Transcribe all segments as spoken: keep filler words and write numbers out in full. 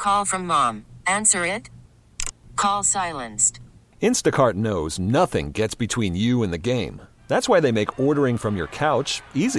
Call from mom. Answer it. Call silenced. Instacart knows nothing gets between you and the game. That's why they make ordering from your couch easy.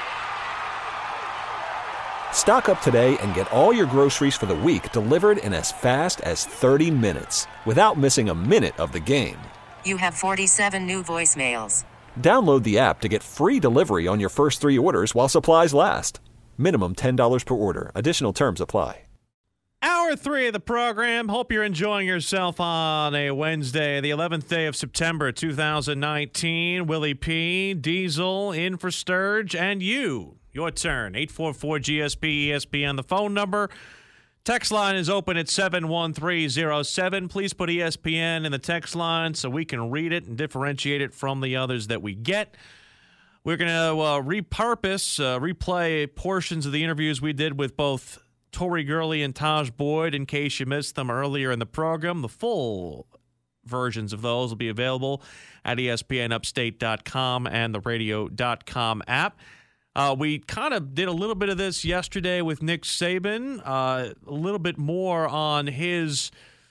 Stock up today and get all your groceries for the week delivered in as fast as thirty minutes without missing a minute of the game. You have forty-seven new voicemails. Download the app to get free delivery on your first three orders while supplies last. Minimum ten dollars per order. Additional terms apply. Hour three of the program. Hope you're enjoying yourself on a Wednesday, the eleventh day of September, two thousand nineteen. Willie P, Diesel, in for Sturge, and you. Your turn. eight four four G S P E S P N, the phone number. Text line is open at seven one three zero seven. Please put E S P N in the text line so we can read it and differentiate it from the others that we get. We're going to uh, repurpose, uh, replay portions of the interviews we did with both Tori Gurley and Taj Boyd in case you missed them earlier in the program. The full versions of those will be available at E S P N upstate dot com and the radio dot com app. Uh, we kind of did a little bit of this yesterday with Nick Saban, uh, a little bit more on his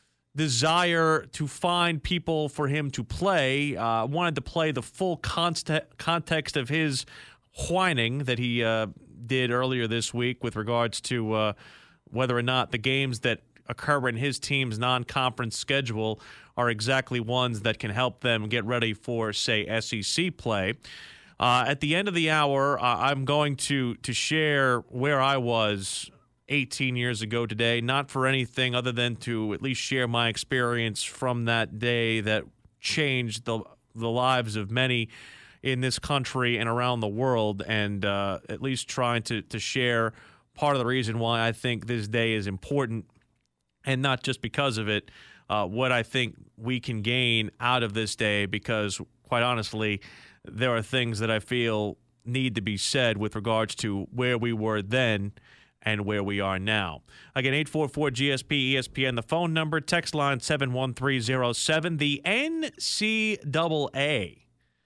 desire to find people for him to play. I uh, wanted to play the full const- context of his whining that he uh, did earlier this week with regards to uh, whether or not the games that occur in his team's non-conference schedule are exactly ones that can help them get ready for, say, S E C play. Uh, at the end of the hour, uh, I'm going to to share where I was eighteen years ago today, not for anything other than to at least share my experience from that day that changed the the lives of many in this country and around the world, and uh, at least trying to, to share part of the reason why I think this day is important, and not just because of it, uh, what I think we can gain out of this day, because quite honestly, there are things that I feel need to be said with regards to where we were then and where we are now. Again, eight four four G S P E S P N, the phone number, text line seven one three zero seven. The N C double A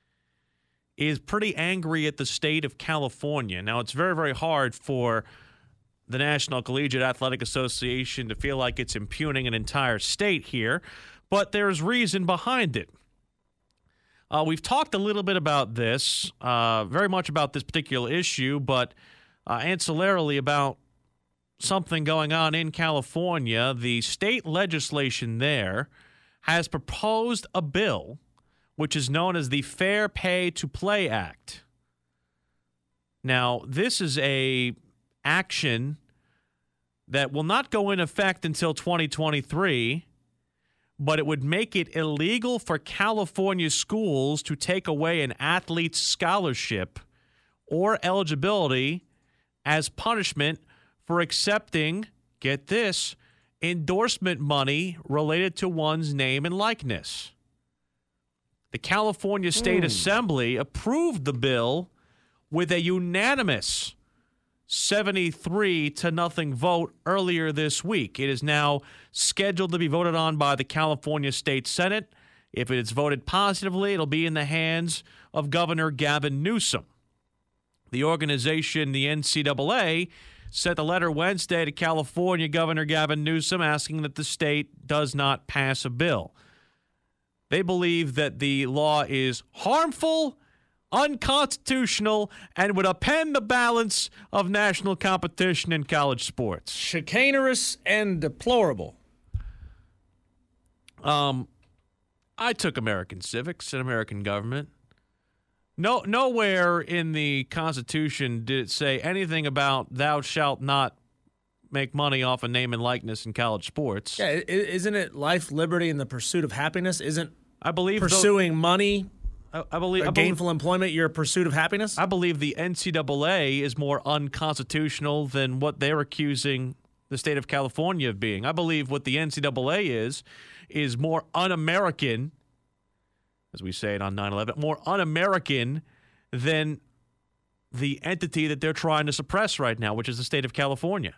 is pretty angry at the state of California. Now, it's very, very hard for the National Collegiate Athletic Association to feel like it's impugning an entire state here, but there's reason behind it. Uh, we've talked a little bit about this, uh, very much about this particular issue, but uh, ancillarily about something going on in California. The state legislation there has proposed a bill which is known as the Fair Pay to Play Act. Now, this is a action that will not go in effect until twenty twenty-three, but it would make it illegal for California schools to take away an athlete's scholarship or eligibility as punishment for accepting, get this, endorsement money related to one's name and likeness. The California State mm. Assembly approved the bill with a unanimous seventy-three to nothing vote earlier this week. It is now scheduled to be voted on by the California State Senate. If it is voted positively, it'll be in the hands of Governor Gavin Newsom. The organization, the N C double A, sent a letter Wednesday to California Governor Gavin Newsom asking that the state does not pass a bill. They believe that the law is harmful, unconstitutional, and would upend the balance of national competition in college sports. Chicanerous and deplorable. Um, I took American civics and American government. No, nowhere in the Constitution did it say anything about thou shalt not make money off of name and likeness in college sports. Yeah, isn't it life, liberty, and the pursuit of happiness? Isn't I believe pursuing the, money, I, I believe or I believe, gainful employment, your pursuit of happiness? I believe the N C double A is more unconstitutional than what they're accusing the state of California of being. I believe what the N C double A is is more un-American, as we say it on nine eleven, more un-American than the entity that they're trying to suppress right now, which is the state of California.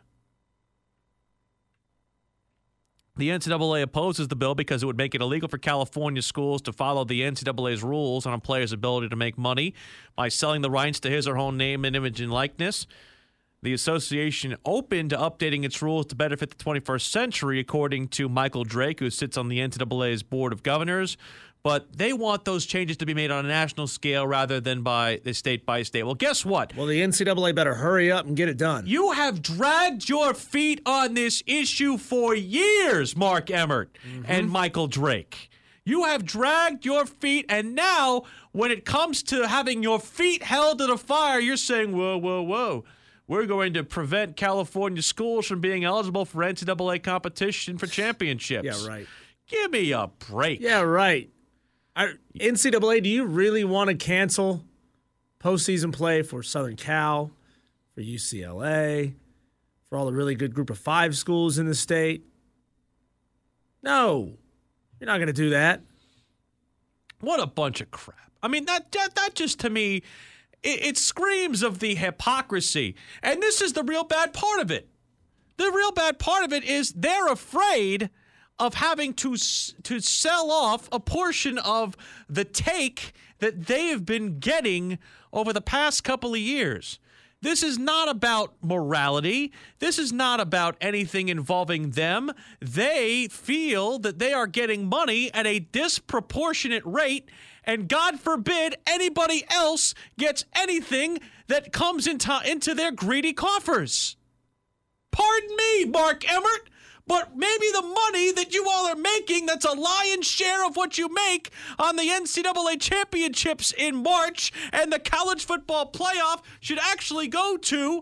The N C double A opposes the bill because it would make it illegal for California schools to follow the N C double A's rules on a player's ability to make money by selling the rights to his or her own name and image and likeness. The association open to updating its rules to benefit the twenty-first century, according to Michael Drake, who sits on the N C double A's Board of Governors. But they want those changes to be made on a national scale rather than by the state by state. Well, guess what? Well, the N C double A better hurry up and get it done. You have dragged your feet on this issue for years, Mark Emmert mm-hmm. and Michael Drake. You have dragged your feet, and now when it comes to having your feet held to the fire, you're saying, whoa, whoa, whoa. We're going to prevent California schools from being eligible for N C double A competition for championships. Yeah, right. Give me a break. Yeah, right. I, N C double A, do you really want to cancel postseason play for Southern Cal, for U C L A, for all the really good group of five schools in the state? No, you're not going to do that. What a bunch of crap. I mean, that that, that just to me, it, it screams of the hypocrisy. And this is the real bad part of it. The real bad part of it is they're afraid of having to to sell off a portion of the take that they have been getting over the past couple of years. This is not about morality. This is not about anything involving them. They feel that they are getting money at a disproportionate rate, and God forbid anybody else gets anything that comes into, into their greedy coffers. Pardon me, Mark Emmert, but maybe the money that you all are making, that's a lion's share of what you make on the N C double A championships in March and the college football playoff, should actually go to,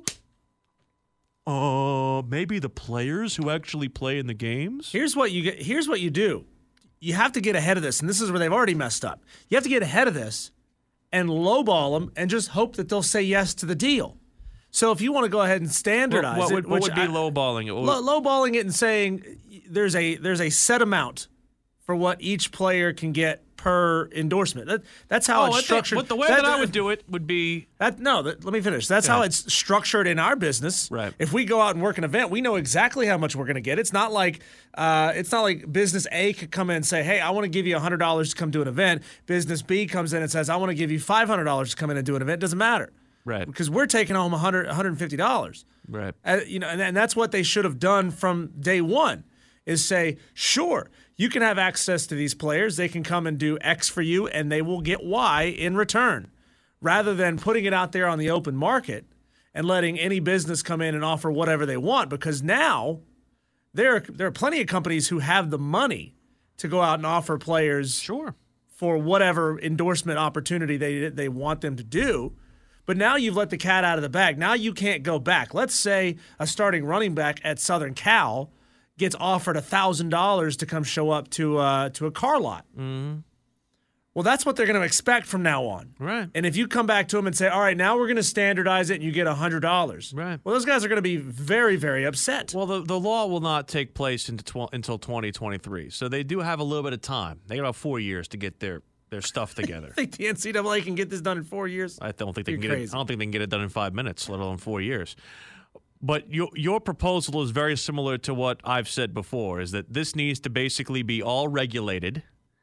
uh, maybe the players who actually play in the games? Here's what you get. Here's what you do. You have to get ahead of this, and this is where they've already messed up. You have to get ahead of this and lowball them and just hope that they'll say yes to the deal. So if you want to go ahead and standardize what, what it, would, what which would be I, lowballing it? Low, lowballing it and saying there's a there's a set amount for what each player can get per endorsement. That, that's how oh, it's structured. But the way that, that I would do it would be that. No, that, let me finish. That's yeah. how it's structured in our business. Right. If we go out and work an event, we know exactly how much we're going to get. It's not like uh, it's not like business A could come in and say, "Hey, I want to give you one hundred dollars to come do an event." Business B comes in and says, "I want to give you five hundred dollars to come in and do an event." It doesn't matter. Right. Because we're taking home one hundred, one hundred fifty dollars. Right. Uh, you know, and, and that's what they should have done from day one, is say, sure, you can have access to these players. They can come and do X for you, and they will get Y in return, rather than putting it out there on the open market and letting any business come in and offer whatever they want. Because now there are, there are plenty of companies who have the money to go out and offer players sure. for whatever endorsement opportunity they they want them to do. But now you've let the cat out of the bag. Now you can't go back. Let's say a starting running back at Southern Cal gets offered one thousand dollars to come show up to uh, to a car lot. Mm-hmm. Well, that's what they're going to expect from now on. Right. And if you come back to them and say, all right, now we're going to standardize it and you get one hundred dollars. Right. Well, those guys are going to be very, very upset. Well, the, the law will not take place into tw- until twenty twenty-three. So they do have a little bit of time. They got about four years to get their their stuff together. I think the N C double A can get this done in four years. I don't think they You're can get crazy. it. I don't think they can get it done in five minutes, let alone four years. But your your proposal is very similar to what I've said before: is that this needs to basically be all regulated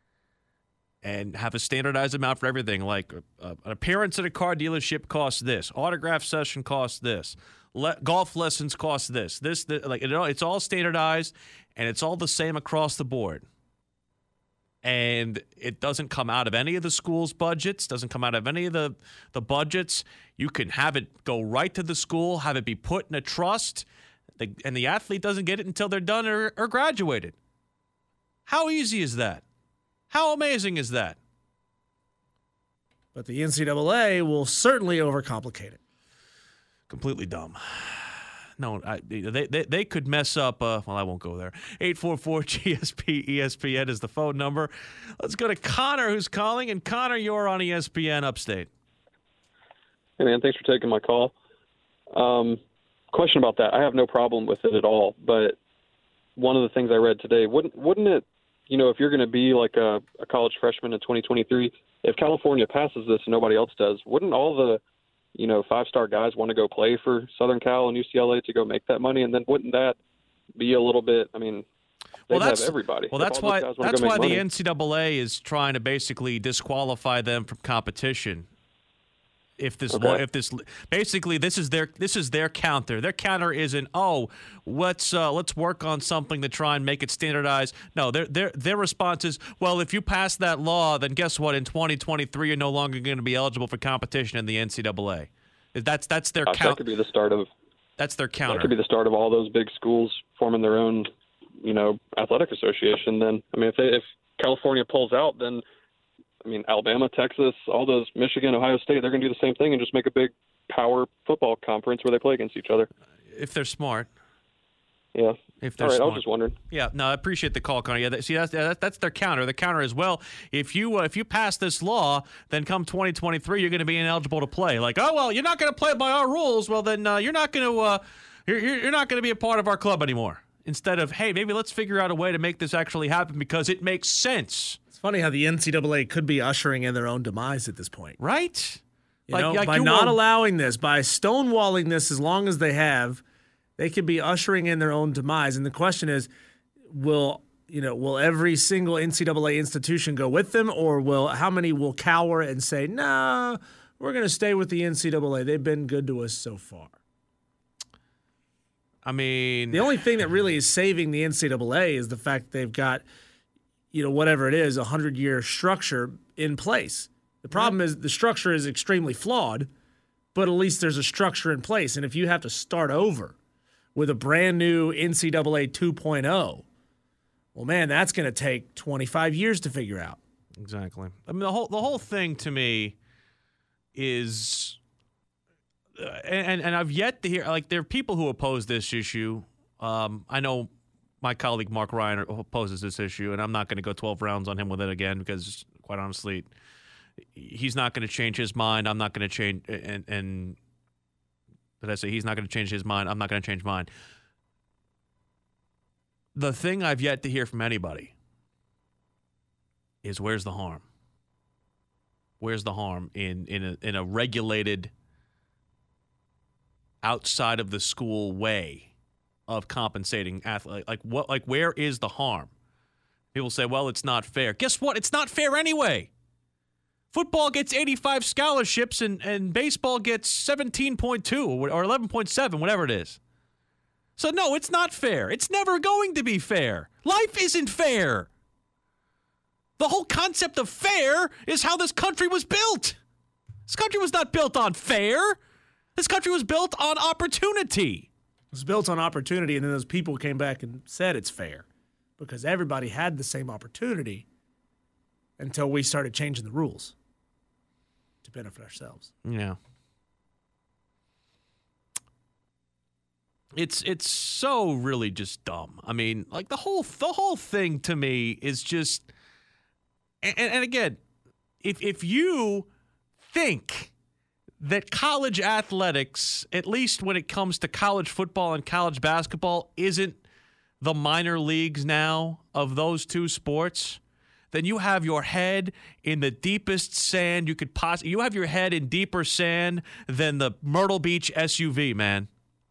and have a standardized amount for everything. Like uh, an appearance at a car dealership costs this, autograph session costs this, Le- golf lessons cost this. This, the, like it, it's all standardized and it's all the same across the board. And it doesn't come out of any of the school's budgets, doesn't come out of any of the, the budgets. You can have it go right to the school, have it be put in a trust, the, and the athlete doesn't get it until they're done or, or graduated. How easy is that? How amazing is that? But the N C double A will certainly overcomplicate it. Completely dumb. No, I, they, they they could mess up. Uh, well, I won't go there. eight four four G S P E S P N is the phone number. Let's go to Connor, who's calling. And Connor, you're on E S P N Upstate. Hey, man, thanks for taking my call. Um, question about that. I have no problem with it at all. But one of the things I read today, wouldn't wouldn't it, you know, if you're going to be like a, a college freshman in twenty twenty-three, if California passes this and nobody else does, wouldn't all the you know, five-star guys want to go play for Southern Cal and U C L A to go make that money? And then wouldn't that be a little bit, I mean, they'd well, that's, have everybody. Well, that's why that's why the N C double A is trying to basically disqualify them from competition. If this, Okay. if this, basically, this is their this is their counter. Their counter isn't, oh, let's uh, let's work on something to try and make it standardized. No, their their their response is, well, if you pass that law, then guess what? In twenty twenty-three, you're no longer going to be eligible for competition in the N C double A. That's that's their Gosh, count. that could be the start of That's their counter. that could be the start of all those big schools forming their own, you know, athletic association. Then, I mean, if they, if California pulls out, then I mean, Alabama, Texas, all those, Michigan, Ohio State, they're going to do the same thing and just make a big power football conference where they play against each other. If they're smart. Yeah. If they're all right, smart. I was just wondering. Yeah, no, I appreciate the call, Connor. Yeah, that, see, that's, that, that's their counter. The counter is, well, if you uh, if you pass this law, then come twenty twenty-three, you're going to be ineligible to play. Like, oh, well, you're not going to play by our rules. Well, then uh, you're not going to uh, you're, you're not going to be a part of our club anymore. Instead of, hey, maybe let's figure out a way to make this actually happen because it makes sense. It's funny how the N C double A could be ushering in their own demise at this point. Right? You like, know, like by you not were- allowing this, by stonewalling this as long as they have, they could be ushering in their own demise. And the question is, will you know, will every single N C double A institution go with them, or will how many will cower and say, "Nah, we're going to stay with the N C double A. They've been good to us so far." I mean, The only thing that really is saving the N C double A is the fact that they've got, you know, whatever it is, a hundred-year structure in place. The problem is the structure is extremely flawed, but at least there's a structure in place. And if you have to start over with a brand new N C double A two point oh, well, man, that's going to take twenty-five years to figure out. exactly. I mean, the whole the whole thing to me is, uh, and and I've yet to hear, like, there are people who oppose this issue. Um, I know my colleague Mark Ryan opposes this issue, and I'm not going to go twelve rounds on him with it again because, quite honestly, he's not going to change his mind. I'm not going to change, and and did I say he's not going to change his mind? I'm not going to change mine. The thing I've yet to hear from anybody is, where's the harm? Where's the harm in in a, in a regulated, outside of the school way of compensating athletes? Like what? Like where is the harm? People say, well, it's not fair. Guess what? It's not fair anyway. Football gets eighty-five scholarships, and, and baseball gets seventeen point two or eleven point seven, whatever it is. So, no, it's not fair. It's never going to be fair. Life isn't fair. The whole concept of fair is how this country was built. This country was not built on fair. This country was built on opportunity. It was built on opportunity, and then those people came back and said it's fair because everybody had the same opportunity until we started changing the rules to benefit ourselves. Yeah. It's it's so really just dumb. I mean, like the whole the whole thing to me is just, and, and again, if if you think that college athletics, at least when it comes to college football and college basketball, isn't the minor leagues now of those two sports, then you have your head in the deepest sand you could possibly. You have your head in deeper sand than the Myrtle Beach S U V, man.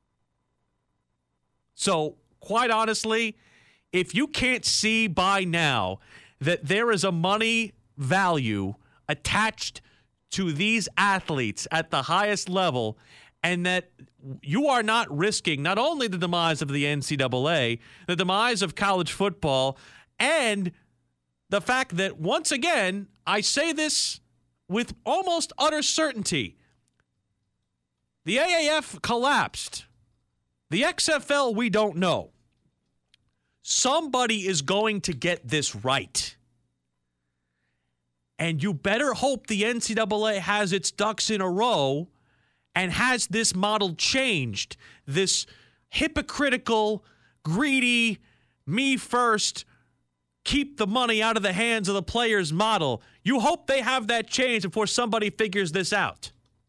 So, quite honestly, if you can't see by now that there is a money value attached to these athletes at the highest level, and that you are not risking not only the demise of the N C double A, the demise of college football, and the fact that, once again, I say this with almost utter certainty, the A A F collapsed. The X F L, we don't know. Somebody is going to get this right. And you better hope the N C double A has its ducks in a row and has this model changed. This hypocritical, greedy, me first, keep the money out of the hands of the players model. You hope they have that changed before somebody figures this out.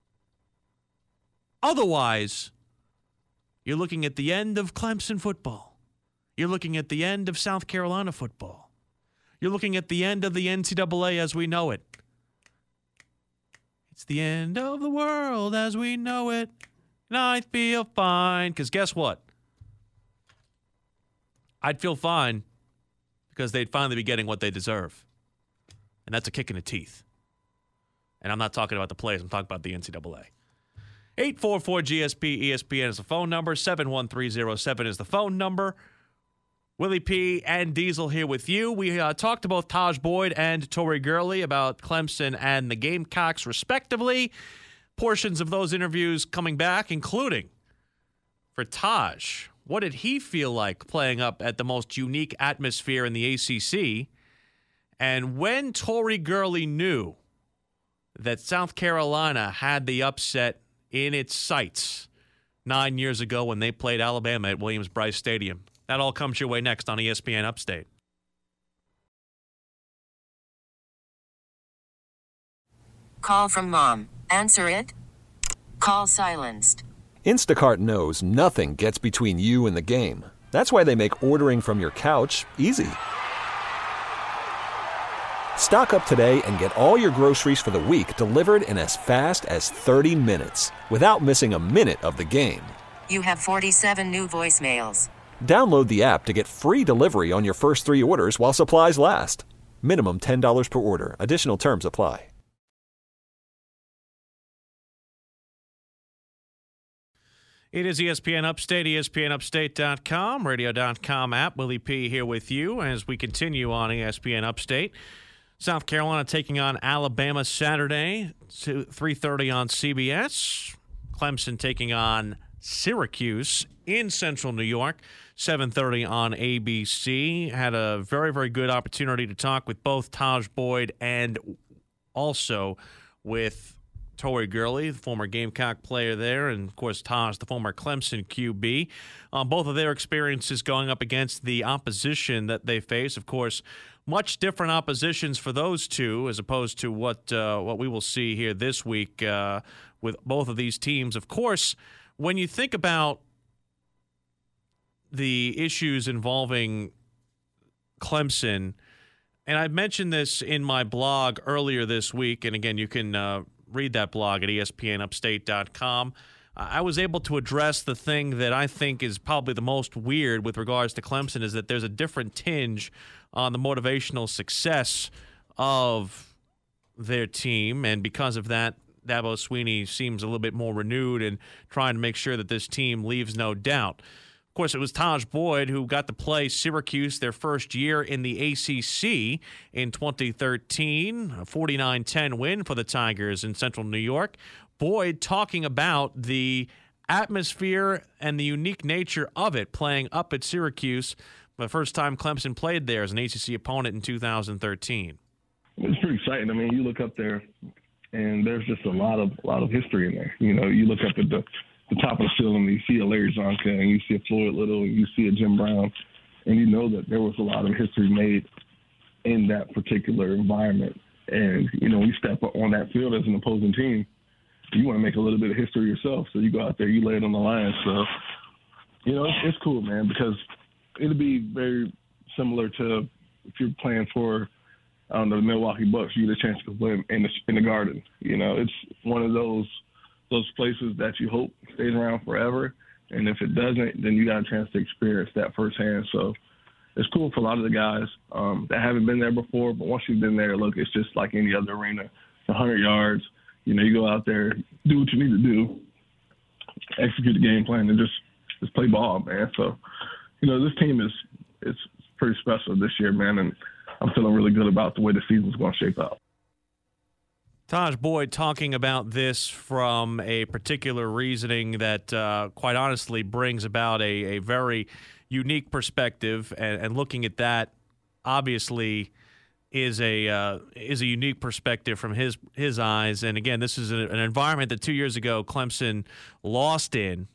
Otherwise, you're looking at the end of Clemson football. You're looking at the end of South Carolina football. You're looking at the end of the N C double A as we know it. It's the end of the world as we know it. And I feel fine. Because guess what? I'd feel fine because they'd finally be getting what they deserve. And that's a kick in the teeth. And I'm not talking about the plays. I'm talking about the N C double A. eight four four G S P E S P N is the phone number. seven one three zero seven is the phone number. Willie P. and Diesel here with you. We uh, talked to both Taj Boyd and Tori Gurley about Clemson and the Gamecocks, respectively. Portions of those interviews coming back, including for Taj. What did he feel like playing up at the most unique atmosphere in the A C C? And when Tori Gurley knew that South Carolina had the upset in its sights nine years ago when they played Alabama at Williams-Brice Stadium. That all comes your way next on E S P N Upstate. Call from mom. Answer it. Call silenced. Instacart knows nothing gets between you and the game. That's why they make ordering from your couch easy. Stock up today and get all your groceries for the week delivered in as fast as thirty minutes without missing a minute of the game. You have forty-seven new voicemails. Download the app to get free delivery on your first three orders while supplies last. Minimum ten dollars per order. Additional terms apply. It is E S P N Upstate, E S P N upstate dot com, radio dot com app. Willie P. here with you as we continue on E S P N Upstate. South Carolina taking on Alabama Saturday, three thirty on C B S. Clemson taking on Syracuse in Central New York, seven thirty on A B C. Had a very, very good opportunity to talk with both Taj Boyd and also with Tori Gurley, the former Gamecock player there, and, of course, Taj, the former Clemson Q B. Um, both of their experiences going up against the opposition that they face. Of course, much different oppositions for those two as opposed to what uh, what we will see here this week uh, with both of these teams. Of course, when you think about the issues involving Clemson, and I mentioned this in my blog earlier this week, and again, you can uh, read that blog at E S P N upstate dot com. I was able to address the thing that I think is probably the most weird with regards to Clemson is that there's a different tinge on the motivational success of their team, and because of that, Dabo Swinney seems a little bit more renewed and trying to make sure that this team leaves no doubt. Of course, it was Taj Boyd who got to play Syracuse their first year in the A C C in twenty thirteen, a forty-nine ten win for the Tigers in Central New York. Boyd talking about the atmosphere and the unique nature of it playing up at Syracuse the first time Clemson played there as an A C C opponent in two thousand thirteen. It's pretty exciting. I mean, you look up there, and there's just a lot of a lot of history in there. You know, you look up at the, the top of the ceiling, you see a Larry Zonka, and you see a Floyd Little, and you see a Jim Brown, and you know that there was a lot of history made in that particular environment. And, you know, when you step on that field as an opposing team, you want to make a little bit of history yourself. So you go out there, you lay it on the line. So, you know, it's, it's cool, man, because it'll be very similar to if you're playing for, I don't know, the Milwaukee Bucks, you get a chance to play in the, in the Garden. You know, it's one of those those places that you hope stays around forever. And if it doesn't, then you got a chance to experience that firsthand. So it's cool for a lot of the guys um, that haven't been there before. But once you've been there, look, it's just like any other arena. It's one hundred yards. You know, you go out there, do what you need to do, execute the game plan, and just just play ball, man. So, you know, this team is it's pretty special this year, man, and I'm feeling really good about the way the season's going to shape out. Taj Boyd talking about this from a particular reasoning that, uh, quite honestly, brings about a, a very unique perspective, and, and looking at that, obviously, is a uh, is a unique perspective from his his eyes. And again, this is a, an environment that two years ago Clemson lost in,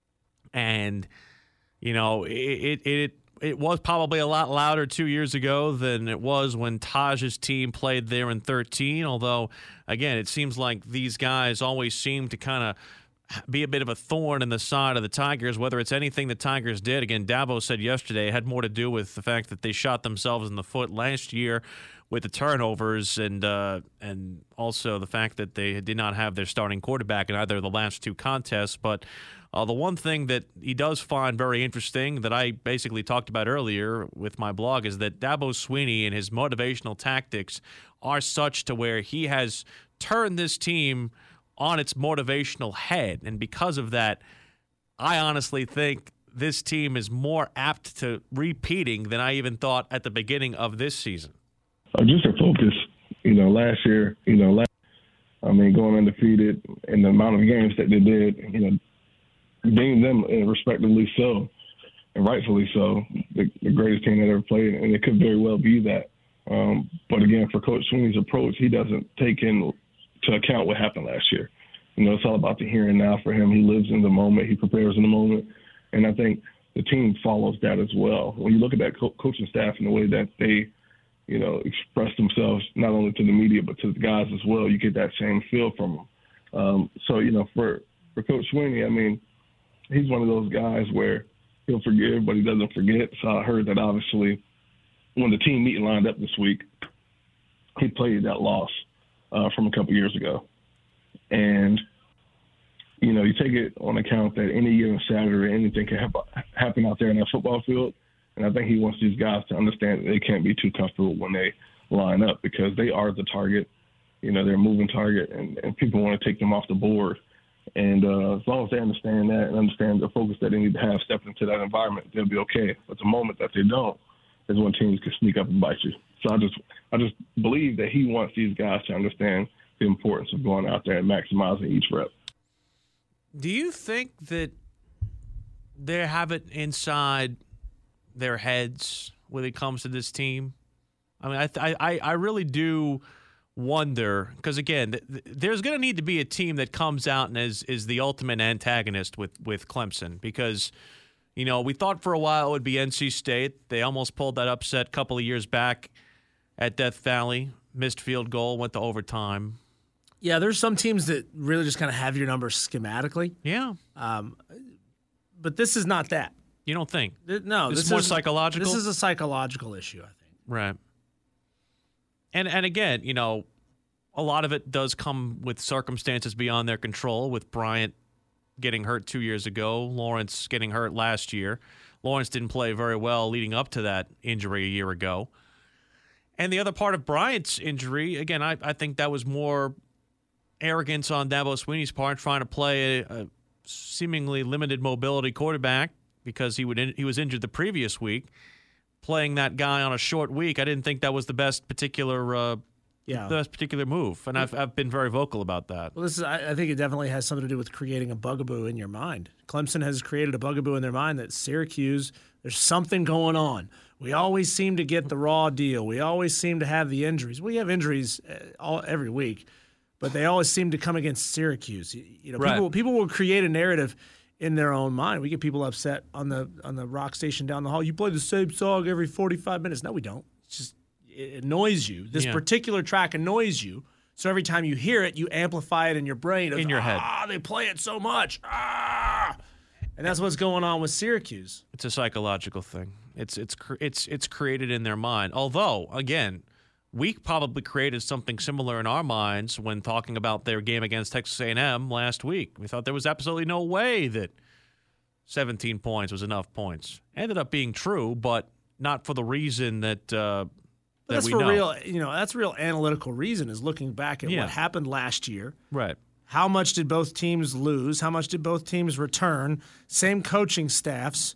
and you know it it. it It was probably a lot louder two years ago than it was when Taj's team played there in thirteen, although, again, it seems like these guys always seem to kind of be a bit of a thorn in the side of the Tigers, whether it's anything the Tigers did. Again, Dabo said yesterday it had more to do with the fact that they shot themselves in the foot last year with the turnovers and uh, and also the fact that they did not have their starting quarterback in either of the last two contests. But Uh, the one thing that he does find very interesting that I basically talked about earlier with my blog is that Dabo Swinney and his motivational tactics are such to where he has turned this team on its motivational head. And because of that, I honestly think this team is more apt to repeating than I even thought at the beginning of this season. Uh, just their focus. You know, last year, you know, last, I mean, going undefeated and the amount of games that they did, you know, deemed them uh, respectively so, and rightfully so, the, the greatest team that ever played, and it could very well be that. Um, but again, for Coach Swinney's approach, he doesn't take into account what happened last year. You know, it's all about the here and now for him. He lives in the moment. He prepares in the moment. And I think the team follows that as well. When you look at that co- coaching staff and the way that they, you know, express themselves not only to the media but to the guys as well, you get that same feel from them. Um, so, you know, for, for Coach Swinney, I mean, he's one of those guys where he'll forgive, but he doesn't forget. So I heard that obviously when the team meeting lined up this week, he played that loss uh, from a couple years ago. And, you know, you take it on account that any given Saturday, anything can ha- happen out there in that football field. And I think he wants these guys to understand that they can't be too comfortable when they line up because they are the target. You know, they're a moving target, and, and people want to take them off the board. And uh, as long as they understand that and understand the focus that they need to have stepping into that environment, they'll be okay. But the moment that they don't is when teams can sneak up and bite you. So I just I just believe that he wants these guys to understand the importance of going out there and maximizing each rep. Do you think that they have it inside their heads when it comes to this team? I mean, I I, I really do wonder because, again, th- th- there's going to need to be a team that comes out and is, is the ultimate antagonist with, with Clemson because, you know, we thought for a while it would be N C State. They almost pulled that upset a couple of years back at Death Valley. Missed field goal, went to overtime. Yeah, there's some teams that really just kind of have your numbers schematically. Yeah. Um, but this is not that. You don't think? Th- no. This, this is more is, psychological? This is a psychological issue, I think. Right. And and again, you know, a lot of it does come with circumstances beyond their control, with Bryant getting hurt two years ago, Lawrence getting hurt last year. Lawrence didn't play very well leading up to that injury a year ago. And the other part of Bryant's injury, again, I, I think that was more arrogance on Dabo Swinney's part, trying to play a, a seemingly limited mobility quarterback because he would in, he was injured the previous week. Playing that guy on a short week, I didn't think that was the best particular uh, yeah. the best particular move, and I've I've been very vocal about that. Well, this is I, I think it definitely has something to do with creating a bugaboo in your mind. Clemson has created a bugaboo in their mind that Syracuse, there's something going on. We always seem to get the raw deal. We always seem to have the injuries. We have injuries all every week, but they always seem to come against Syracuse. You know, right. people people will create a narrative in their own mind. We get people upset on the on the rock station down the hall. You play the same song every forty-five minutes. No, we don't. It's just it annoys you. This yeah. particular track annoys you. So every time you hear it, you amplify it in your brain. Of, in your head. Ah, they play it so much. Ah, and that's what's going on with Syracuse. It's a psychological thing. It's it's it's it's created in their mind. Although, again, we probably created something similar in our minds when talking about their game against Texas A and M last week. We thought there was absolutely no way that seventeen points was enough points. Ended up being true, but not for the reason that uh, that that's we for know. real. You know, that's real analytical reason is looking back at Yeah. what happened last year. Right. How much did both teams lose? How much did both teams return? Same coaching staffs.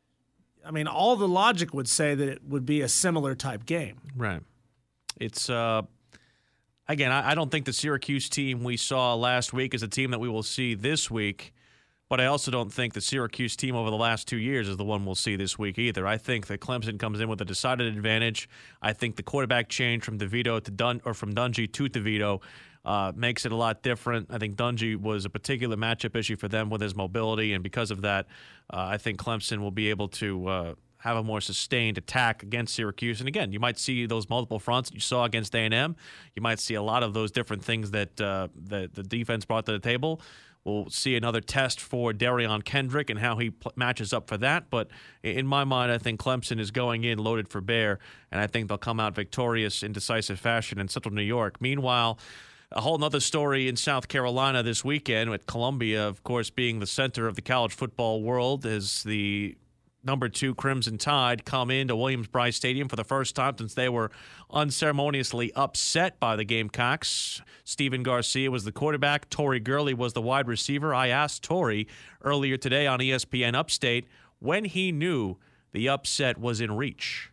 I mean, all the logic would say that it would be a similar type game. Right. It's, uh, again, I, I don't think the Syracuse team we saw last week is a team that we will see this week, but I also don't think the Syracuse team over the last two years is the one we'll see this week either. I think that Clemson comes in with a decided advantage. I think the quarterback change from DeVito to Dun or from Dungy to DeVito uh, makes it a lot different. I think Dungy was a particular matchup issue for them with his mobility, and because of that, uh, I think Clemson will be able to uh, have a more sustained attack against Syracuse. And again, you might see those multiple fronts that you saw against A and M. You might see a lot of those different things that uh, that the defense brought to the table. We'll see another test for Darion Kendrick and how he pl- matches up for that. But in my mind, I think Clemson is going in loaded for bear, and I think they'll come out victorious in decisive fashion in Central New York. Meanwhile, A whole nother story in South Carolina this weekend, with Columbia, of course, being the center of the college football world, as the number two Crimson Tide come into Williams-Brice Stadium for the first time since they were unceremoniously upset by the Gamecocks. Stephen Garcia was the quarterback. Tori Gurley was the wide receiver. I asked Tori earlier today on E S P N Upstate when he knew the upset was in reach.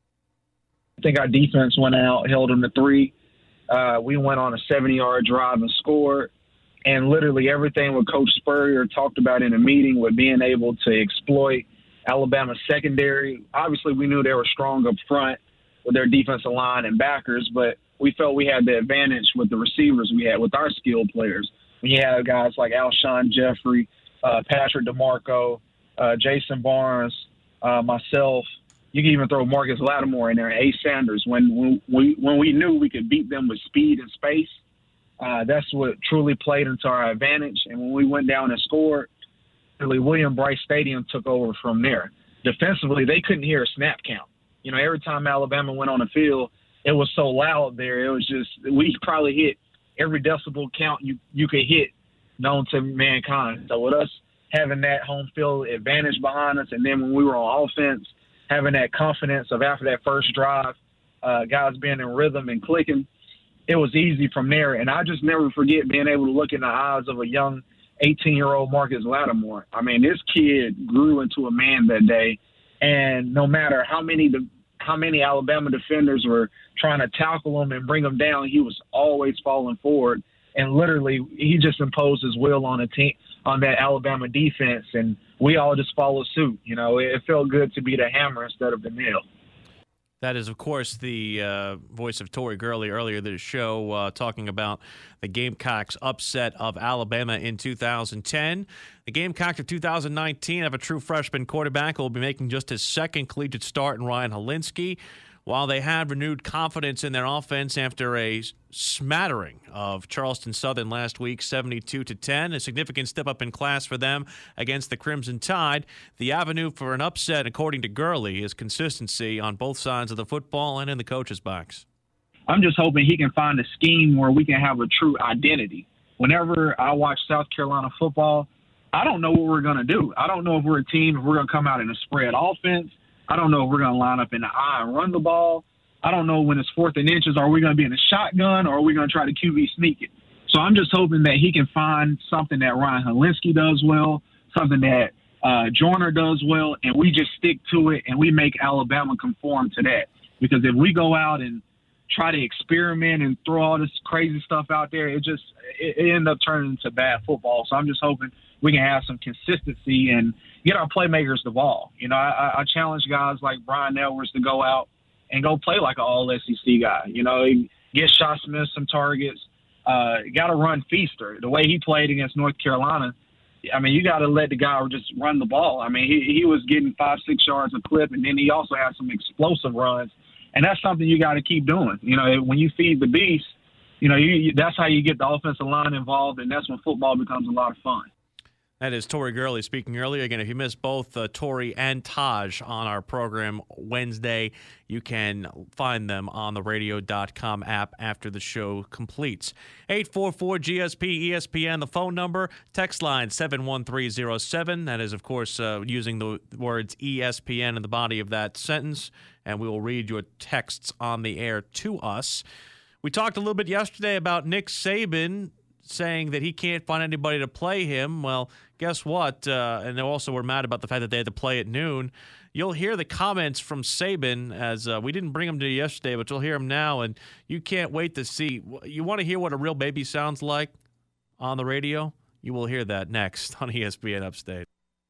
I think our defense went out, held them to three. Uh, we went on a seventy-yard drive and scored. And literally everything what Coach Spurrier talked about in a meeting with being able to exploit Alabama's secondary. Obviously, we knew they were strong up front with their defensive line and backers, but we felt we had the advantage with the receivers we had with our skilled players. When you have guys like Alshon Jeffrey, uh, Patrick DeMarco, uh, Jason Barnes, uh, myself, you can even throw Marcus Lattimore in there and Ace Sanders. When, when we when we knew we could beat them with speed and space, uh, that's what truly played into our advantage. And when we went down and scored, really Williams-Brice Stadium took over from there. Defensively, they couldn't hear a snap count. You know, every time Alabama went on the field, it was so loud there. It was just, we probably hit every decibel count you, you could hit known to mankind. So with us having that home field advantage behind us, and then when we were on offense, having that confidence of after that first drive, uh, guys being in rhythm and clicking, it was easy from there. And I just never forget being able to look in the eyes of a young eighteen-year-old Marcus Lattimore. I mean, this kid grew into a man that day, and no matter how many de- how many Alabama defenders were trying to tackle him and bring him down, he was always falling forward. And literally, he just imposed his will on a team, on that Alabama defense, and we all just followed suit. You know, it felt good to be the hammer instead of the nail. That is, of course, the uh, voice of Tori Gurley earlier this show, uh, talking about the Gamecocks' upset of Alabama in two thousand ten. The Gamecocks of two thousand nineteen have a true freshman quarterback who will be making just his second collegiate start in Ryan Hilinski. While they had renewed confidence in their offense after a smattering of Charleston Southern last week, seventy-two to ten, a significant step up in class for them against the Crimson Tide, the avenue for an upset, according to Gurley, is consistency on both sides of the football and in the coach's box. I'm just hoping he can find a scheme where we can have a true identity. Whenever I watch South Carolina football, I don't know what we're going to do. I don't know if we're a team, if we're going to come out in a spread offense. I don't know if we're going to line up in the eye and run the ball. I don't know when it's fourth and inches. Are we going to be in a shotgun, or are we going to try to Q B sneak it? So I'm just hoping that he can find something that Ryan Hilinski does well, something that uh, Joyner does well, and we just stick to it and we make Alabama conform to that. Because if we go out and try to experiment and throw all this crazy stuff out there, it just it, it ends up turning into bad football. So I'm just hoping we can have some consistency and get our playmakers the ball. You know, I, I challenge guys like Brian Edwards to go out and go play like an all S E C guy. You know, get Shaw Smith some targets. Uh, got to run Feaster. The way he played against North Carolina, I mean, you got to let the guy just run the ball. I mean, he, he was getting five, six yards a clip, and then he also had some explosive runs. And that's something you got to keep doing. You know, when you feed the beast, you know, you, you, that's how you get the offensive line involved, and that's when football becomes a lot of fun. That is Tori Gurley speaking earlier. Again, if you missed both uh, Tori and Taj on our program Wednesday, you can find them on the radio dot com app after the show completes. eight four four G S P E S P N, the phone number. Text line seven one three zero seven. That is, of course, uh, using the words E S P N in the body of that sentence, and we will read your texts on the air to us. We talked a little bit yesterday about Nick Saban saying that he can't find anybody to play him. Well, guess what? Uh, and they also were mad about the fact that they had to play at noon. You'll hear the comments from Saban as uh, we didn't bring him to you yesterday, but you'll hear him now, and you can't wait to see. You want to hear what a real baby sounds like on the radio? You will hear that next on E S P N Upstate.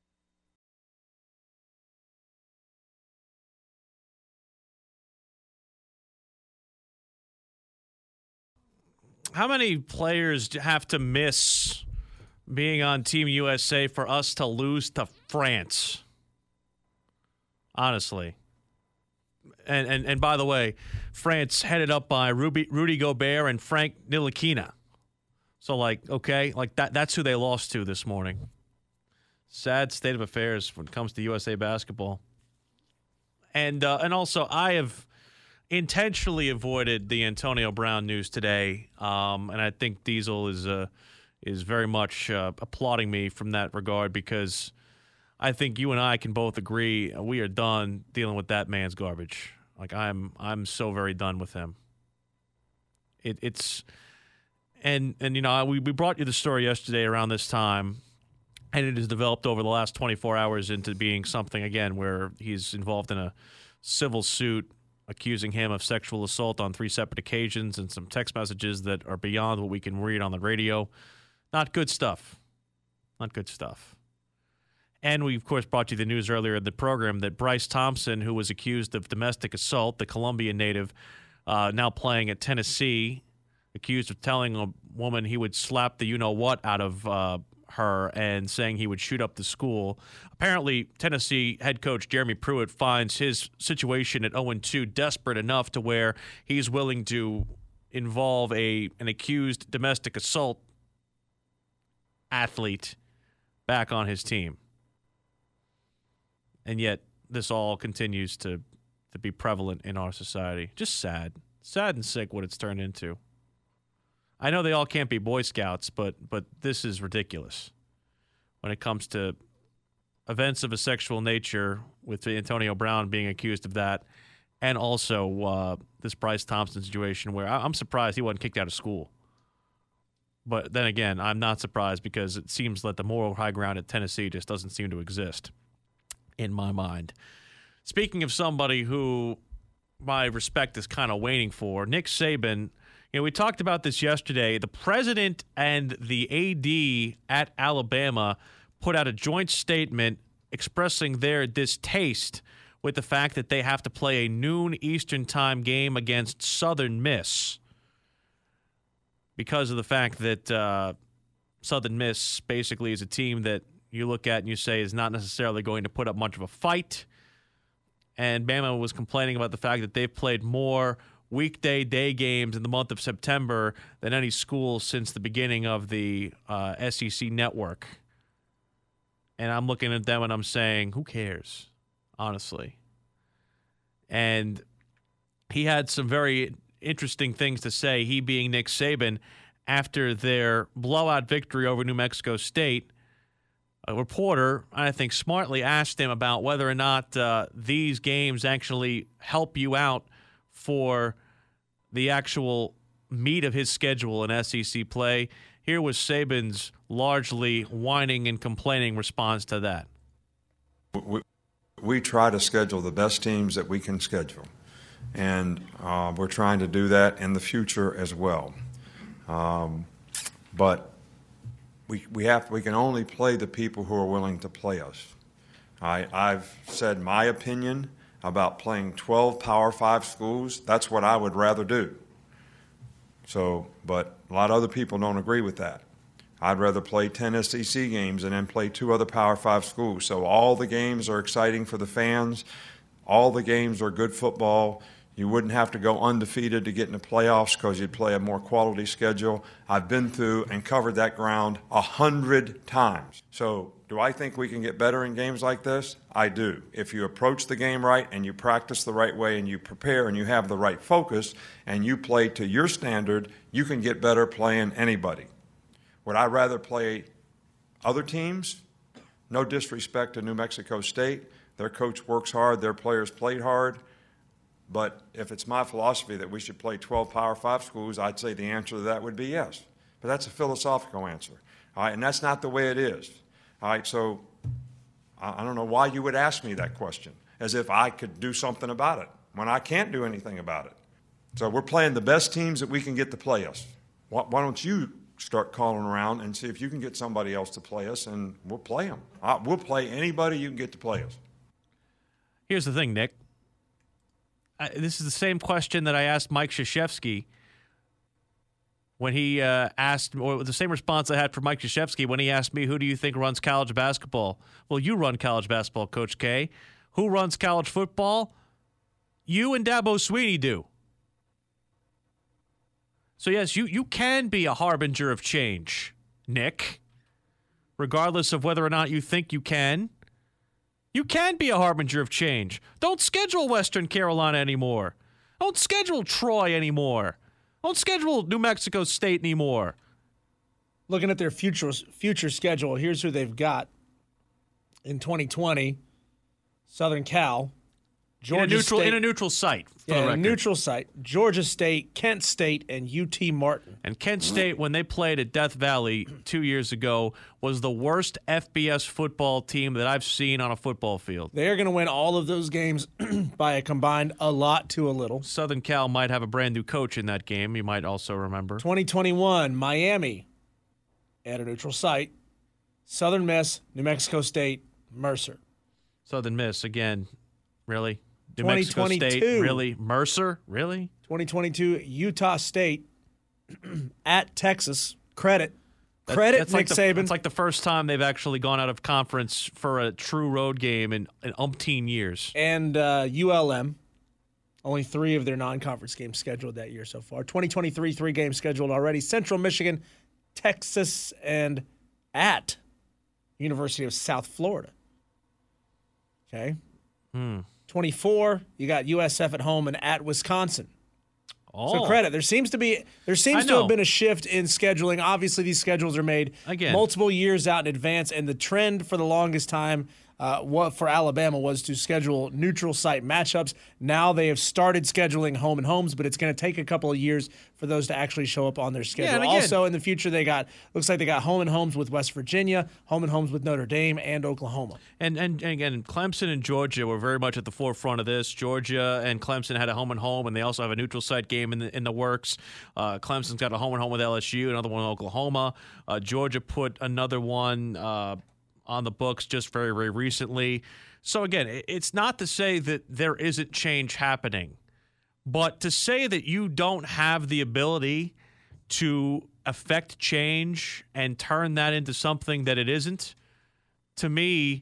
How many players have to miss being on Team U S A for us to lose to France? Honestly. And and, and by the way, France headed up by Ruby, Rudy Gobert and Frank Ntilikina. So, like, okay, like that that's who they lost to this morning. Sad state of affairs when it comes to U S A basketball. And uh, and also, I have... intentionally avoided the Antonio Brown news today, um, and I think Diesel is uh, is very much uh, applauding me from that regard because I think you and I can both agree we are done dealing with that man's garbage. Like I'm, I'm so very done with him. It, it's, and and you know we we brought you the story yesterday around this time, and it has developed over the last twenty-four hours into being something again where he's involved in a civil suit accusing him of sexual assault on three separate occasions and some text messages that are beyond what we can read on the radio. Not good stuff. Not good stuff. And we, of course, brought you the news earlier in the program that Bryce Thompson, who was accused of domestic assault, the Colombian native, uh, now playing at Tennessee, accused of telling a woman he would slap the you-know-what out of uh, her and saying he would shoot up the school. Apparently, Tennessee head coach Jeremy Pruitt finds his situation at oh and two desperate enough to where he's willing to involve a an accused domestic assault athlete back on his team. And yet, this all continues to, to be prevalent in our society. Just sad. Sad and sick what it's turned into. I know they all can't be Boy Scouts, but but this is ridiculous when it comes to events of a sexual nature with Antonio Brown being accused of that, and also uh, this Bryce Thompson situation where I, I'm surprised he wasn't kicked out of school. But then again, I'm not surprised because it seems that the moral high ground at Tennessee just doesn't seem to exist in my mind. Speaking of somebody who my respect is kind of waning for, Nick Saban. You know, we talked about this yesterday. The president and the A D at Alabama put out a joint statement expressing their distaste with the fact that they have to play a noon Eastern time game against Southern Miss because of the fact that uh, Southern Miss basically is a team that you look at and you say is not necessarily going to put up much of a fight. And Bama was complaining about the fact that they've played more weekday day games in the month of September than any school since the beginning of the uh, S E C network. And I'm looking at them and I'm saying, who cares, honestly? And he had some very interesting things to say, he being Nick Saban, after their blowout victory over New Mexico State. A reporter, I think, smartly asked him about whether or not uh, these games actually help you out for the actual meat of his schedule in S E C play. Here was Saban's largely whining and complaining response to that. We, we try to schedule the best teams that we can schedule, and uh, we're trying to do that in the future as well. Um, but we we have we can only play the people who are willing to play us. I, I've said my opinion about playing twelve Power Five schools. That's what I would rather do. So, but a lot of other people don't agree with that. I'd rather play ten S E C games and then play two other Power Five schools. So all the games are exciting for the fans. All the games are good football. You wouldn't have to go undefeated to get in the playoffs because you'd play a more quality schedule. I've been through and covered that ground a hundred times. So do I think we can get better in games like this? I do. If you approach the game right and you practice the right way and you prepare and you have the right focus and you play to your standard, you can get better playing anybody. Would I rather play other teams? No disrespect to New Mexico State. Their coach works hard. Their players played hard. But if it's my philosophy that we should play twelve Power Five schools, I'd say the answer to that would be yes. But that's a philosophical answer. All right, and that's not the way it is. All right, so I don't know why you would ask me that question, as if I could do something about it, when I can't do anything about it. So we're playing the best teams that we can get to play us. Why, why don't you start calling around and see if you can get somebody else to play us, and we'll play them. I, we'll play anybody you can get to play us. Here's the thing, Nick. I, this is the same question that I asked Mike Krzyzewski when he uh, asked, or the same response I had for Mike Krzyzewski when he asked me, who do you think runs college basketball? Well, you run college basketball, Coach K. Who runs college football? You and Dabo Swinney do. So, yes, you, you can be a harbinger of change, Nick, regardless of whether or not you think you can. You can be a harbinger of change. Don't schedule Western Carolina anymore. Don't schedule Troy anymore. Don't schedule New Mexico State anymore. Looking at their future future schedule, here's who they've got in twenty twenty: Southern Cal, Georgia in a neutral, State, in a neutral site. For yeah, the in a record. neutral site, Georgia State, Kent State, and U T Martin. And Kent State, when they played at Death Valley two years ago, was the worst F B S football team that I've seen on a football field. They are going to win all of those games by a combined a lot to a little. Southern Cal might have a brand new coach in that game. You might also remember. twenty twenty-one, Miami at a neutral site, Southern Miss, New Mexico State, Mercer. Southern Miss, again, really? New Mexico State, really? Mercer, really? twenty twenty-two, Utah State at Texas. Credit. Credit, that's Nick like the, Saban. It's like the first time they've actually gone out of conference for a true road game in, in umpteen years. And uh, U L M. Only three of their non-conference games scheduled that year so far. twenty twenty-three, three games scheduled already. Central Michigan, Texas, and at University of South Florida. Okay. Hmm. twenty-four, you got U S F at home and at Wisconsin. Oh. So credit. There seems to be there seems I to have know. been a shift in scheduling. Obviously, these schedules are made Again. multiple years out in advance, and the trend for the longest time uh, what for Alabama was to schedule neutral site matchups. Now they have started scheduling home and homes, but it's going to take a couple of years for those to actually show up on their schedule. and again- Also, in the future, they got looks like they got home and homes with West Virginia, home and homes with Notre Dame, and Oklahoma. And, and and again, Clemson and Georgia were very much at the forefront of this. Georgia and Clemson had a home and home, and they also have a neutral site game in the in the works. Uh, Clemson's got a home and home with L S U, another one with Oklahoma. Uh, Georgia put another one uh, on the books just very, very recently. So again, it- it's not to say that there isn't change happening, but to say that you don't have the ability to affect change and turn that into something that it isn't, to me,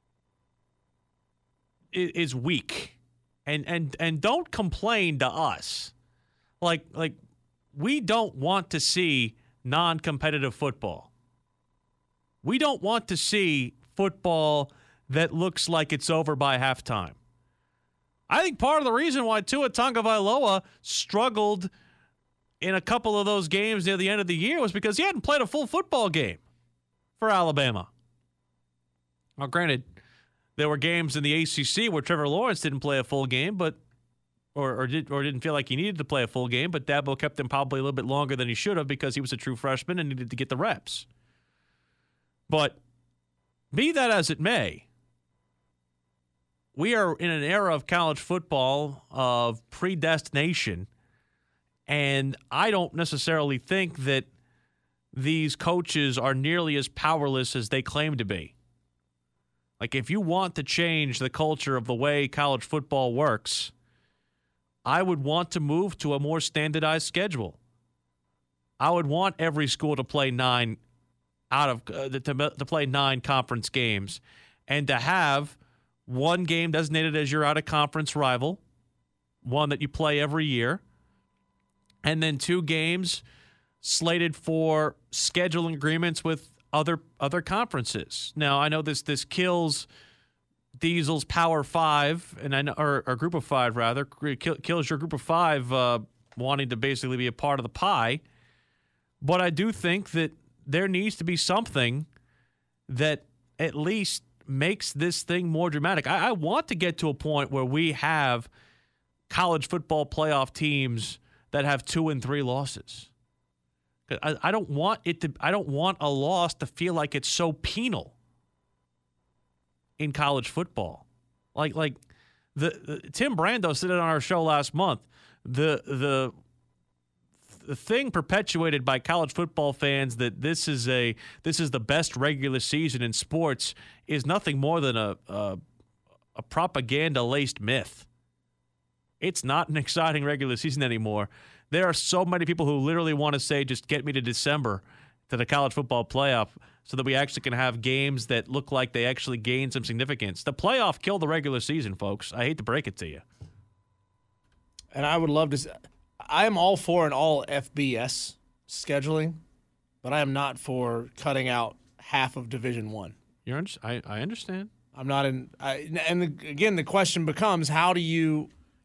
is weak. And and and don't complain to us. Like like we don't want to see non-competitive football. We don't want to see football that looks like it's over by halftime. I think part of the reason why Tua Tagovailoa struggled in a couple of those games near the end of the year was because he hadn't played a full football game for Alabama. Now, granted, there were games in the A C C where Trevor Lawrence didn't play a full game, but or or, did, or didn't feel like he needed to play a full game, but Dabo kept him probably a little bit longer than he should have because he was a true freshman and needed to get the reps. But be that as it may, we are in an era of college football of predestination, and I don't necessarily think that these coaches are nearly as powerless as they claim to be. Like, if you want to change the culture of the way college football works, I would want to move to a more standardized schedule. I would want every school to play nine out of uh, to, to play nine conference games and to have one game designated as your out-of-conference rival, one that you play every year, and then two games slated for scheduling agreements with other other conferences. Now, I know this this kills Diesel's Power Five, and I know, or, or Group of Five rather, kill, kills your Group of Five uh, wanting to basically be a part of the pie. But I do think that there needs to be something that at least makes this thing more dramatic. I, I want to get to a point where we have college football playoff teams that have two and three losses. I, I don't want it to. I don't want a loss to feel like it's so penal in college football. Like like the, the Tim Brando said it on our show last month. The the the thing perpetuated by college football fans that this is a this is the best regular season in sports is nothing more than a a, a propaganda laced myth. It's not an exciting regular season anymore. There are so many people who literally want to say, just get me to December to the college football playoff so that we actually can have games that look like they actually gain some significance. The playoff killed the regular season, folks. I hate to break it to you. And I would love to – I am all for an all F B S scheduling, but I am not for cutting out half of Division One. You're I, I understand. I'm not in – and the, again, the question becomes, how do you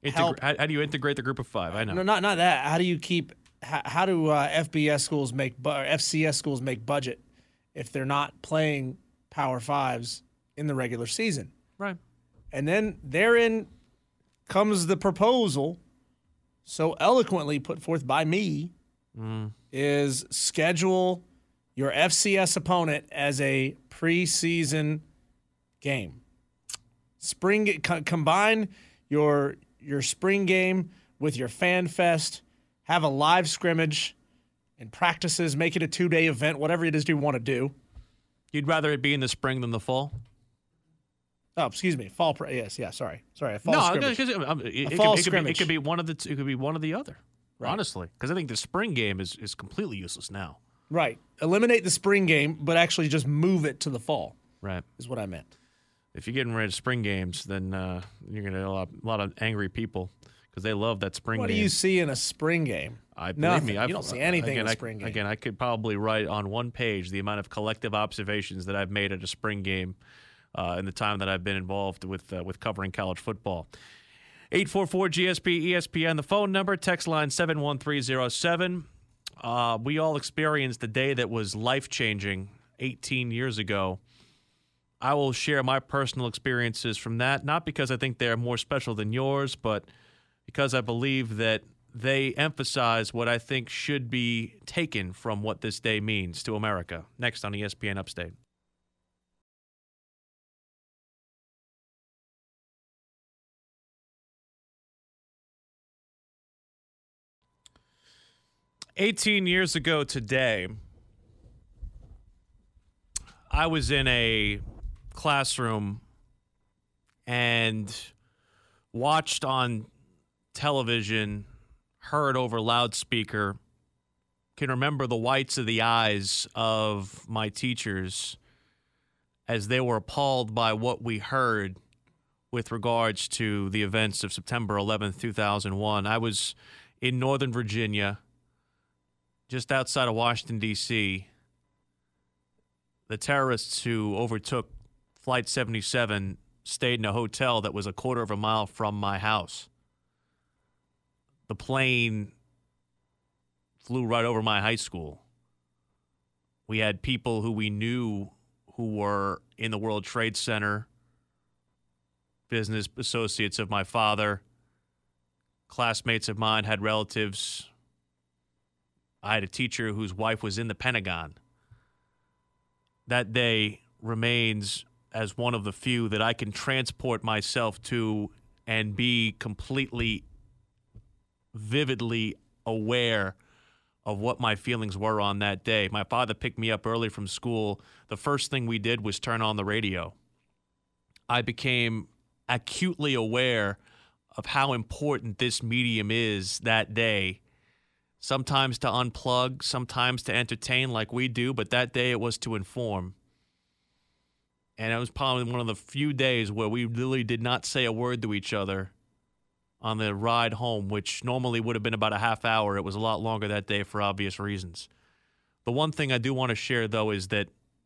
help. How, how do you integrate the group of five? I know. No, not not that. How do you keep? How, how do uh, F B S schools make bu- or F C S schools make budget if they're not playing Power Fives in the regular season? Right. And then therein comes the proposal, so eloquently put forth by me, mm. is schedule your F C S opponent as a preseason game. Spring co- combine your your spring game with your fan fest. Have a live scrimmage and practices. Make it a two-day event. Whatever it is you want to do. You'd rather it be in the spring than the fall? Oh, excuse me. Fall. Pre- yes, yeah. Sorry, sorry. A fall no, scrimmage. because it, um, it, it, fall could, it, scrimmage. Could be, it could be one of the. T- it could be one or the other. Right. Honestly, because I think the spring game is is completely useless now. Right. Eliminate the spring game, but actually just move it to the fall. Right. Is what I meant. If you're getting rid of spring games, then uh, you're going to have a lot, a lot of angry people because they love that spring what game. What do you see in a spring game? I believe Nothing. me. I've, you don't see anything again, in a I, spring game. Again, I could probably write on one page the amount of collective observations that I've made at a spring game uh, in the time that I've been involved with uh, with covering college football. eight four four G S P E S P N, the phone number, text line seven one three zero seven. Uh, we all experienced a day that was life-changing eighteen years ago. I will share my personal experiences from that, not because I think they're more special than yours, but because I believe that they emphasize what I think should be taken from what this day means to America. Next on E S P N Upstate. eighteen years ago today, I was in a classroom and watched on television, heard over loudspeaker, can remember the whites of the eyes of my teachers as they were appalled by what we heard with regards to the events of September eleventh, two thousand one. I was in Northern Virginia, just outside of Washington, D C The terrorists who overtook Flight seventy-seven stayed in a hotel that was a quarter of a mile from my house. The plane flew right over my high school. We had people who we knew who were in the World Trade Center, business associates of my father, classmates of mine had relatives. I had a teacher whose wife was in the Pentagon. That day remains as one of the few that I can transport myself to and be completely, vividly aware of what my feelings were on that day. My father picked me up early from school. The first thing we did was turn on the radio. I became acutely aware of how important this medium is that day. Sometimes to unplug, sometimes to entertain like we do, but that day it was to inform. And it was probably one of the few days where we really did not say a word to each other on the ride home, which normally would have been about a half hour. It was a lot longer that day for obvious reasons. The one thing I do want to share, though, is that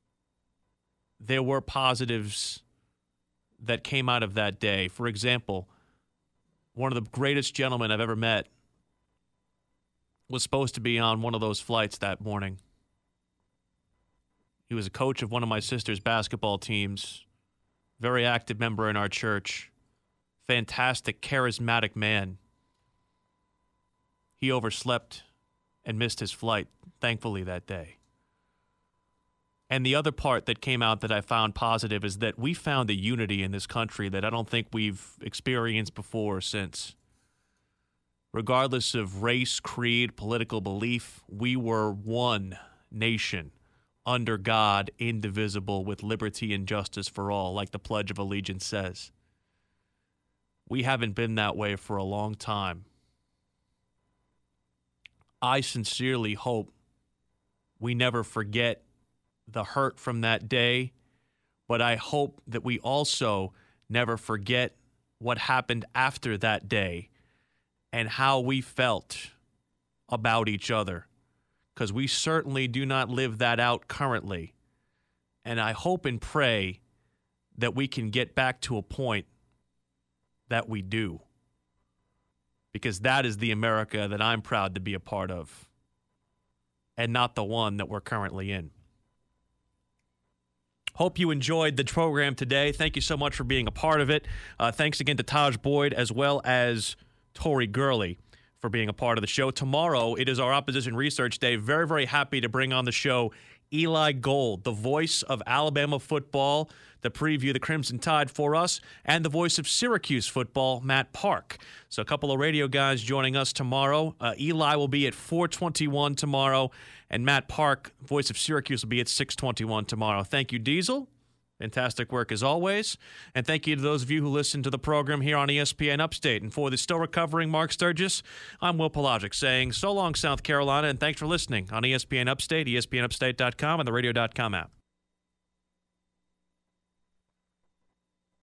there were positives that came out of that day. For example, one of the greatest gentlemen I've ever met was supposed to be on one of those flights that morning. He was a coach of one of my sister's basketball teams, very active member in our church, fantastic, charismatic man. He overslept and missed his flight, thankfully, that day. And the other part that came out that I found positive is that we found a unity in this country that I don't think we've experienced before or since. Regardless of race, creed, political belief, we were one nation under God, indivisible, with liberty and justice for all, like the Pledge of Allegiance says. We haven't been that way for a long time. I sincerely hope we never forget the hurt from that day, but I hope that we also never forget what happened after that day and how we felt about each other, because we certainly do not live that out currently. And I hope and pray that we can get back to a point that we do. because that is the America that I'm proud to be a part of, and not the one that we're currently in. Hope you enjoyed the program today. Thank you so much for being a part of it. Uh, thanks again to Taj Boyd as well as Tori Gurley for being a part of the show. Tomorrow, it is our Opposition Research Day. Very, very happy to bring on the show Eli Gold, the voice of Alabama football, to preview the Crimson Tide for us, and the voice of Syracuse football, Matt Park. So a couple of radio guys joining us tomorrow. Uh, Eli will be at four twenty-one tomorrow, and Matt Park, voice of Syracuse, will be at six twenty-one tomorrow. Thank you, Diesel. Fantastic work as always. And thank you to those of you who listen to the program here on E S P N Upstate. And for the still recovering Mark Sturgis, I'm Will Pelagic saying so long, South Carolina, and thanks for listening on E S P N Upstate, E S P N upstate dot com, and the radio dot com app.